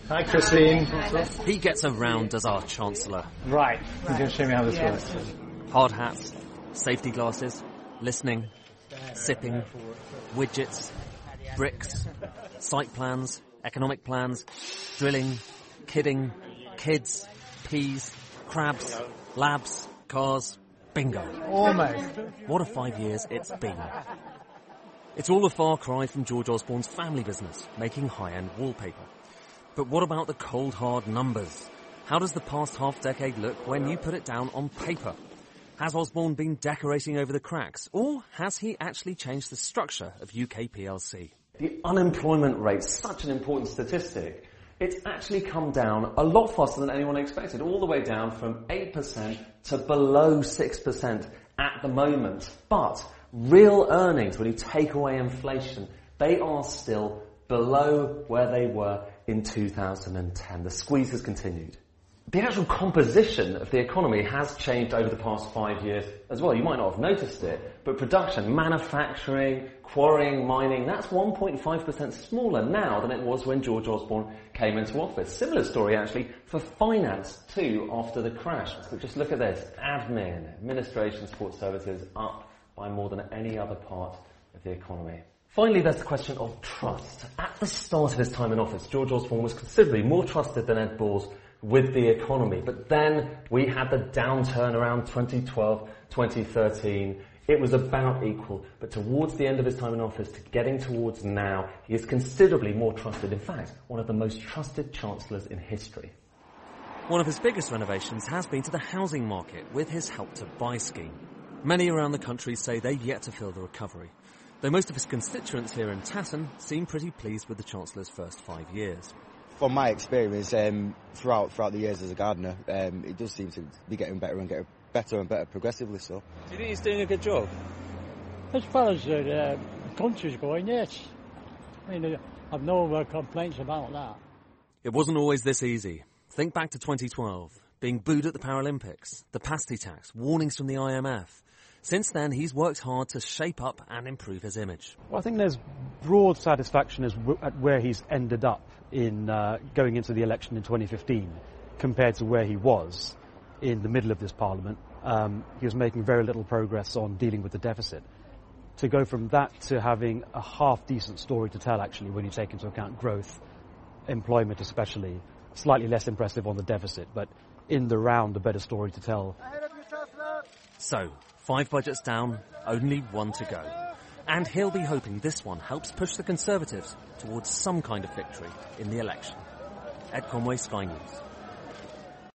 Hi, Christine. He gets around as our Chancellor. Right. You're going to show me how this works. Hard hats, safety glasses, listening, sipping, widgets, bricks, site plans, economic plans, drilling, kidding, kids, peas, crabs, labs, cars, bingo. Almost. What a 5 years it's been. It's all a far cry from George Osborne's family business, making high-end wallpaper. But what about the cold, hard numbers? How does the past half-decade look when you put it down on paper? Has Osborne been decorating over the cracks, or has he actually changed the structure of UK PLC? The unemployment rate's such an important statistic. It's actually come down a lot faster than anyone expected, all the way down from 8% to below 6% at the moment. But real earnings, when you take away inflation, they are still below where they were in 2010. The squeeze has continued. The actual composition of the economy has changed over the past 5 years as well. You might not have noticed it, but production, manufacturing, quarrying, mining, that's 1.5% smaller now than it was when George Osborne came into office. Similar story actually for finance too after the crash. So just look at this. Admin, administration, support services up by more than any other part of the economy. Finally, there's the question of trust. At the start of his time in office, George Osborne was considerably more trusted than Ed Balls with the economy. But then we had the downturn around 2012, 2013. It was about equal. But towards the end of his time in office, to getting towards now, he is considerably more trusted. In fact, one of the most trusted chancellors in history. One of his biggest renovations has been to the housing market with his Help to Buy scheme. Many around the country say they've yet to feel the recovery, though most of his constituents here in Tatton seem pretty pleased with the Chancellor's first 5 years. From my experience, throughout the years as a gardener, it does seem to be getting better and better progressively so. Do you think he's doing a good job? As far as the country's going, yes. I mean, I've no complaints about that. It wasn't always this easy. Think back to 2012, being booed at the Paralympics, the pasty tax, warnings from the IMF. Since then, he's worked hard to shape up and improve his image. Well, I think there's broad satisfaction at where he's ended up in going into the election in 2015 compared to where he was in the middle of this Parliament. He was making very little progress on dealing with the deficit. To go from that to having a half-decent story to tell, actually, when you take into account growth, employment especially, slightly less impressive on the deficit, but in the round, a better story to tell. So, 5 budgets down, only 1 to go. And he'll be hoping this one helps push the Conservatives towards some kind of victory in the election. Ed Conway, Sky News.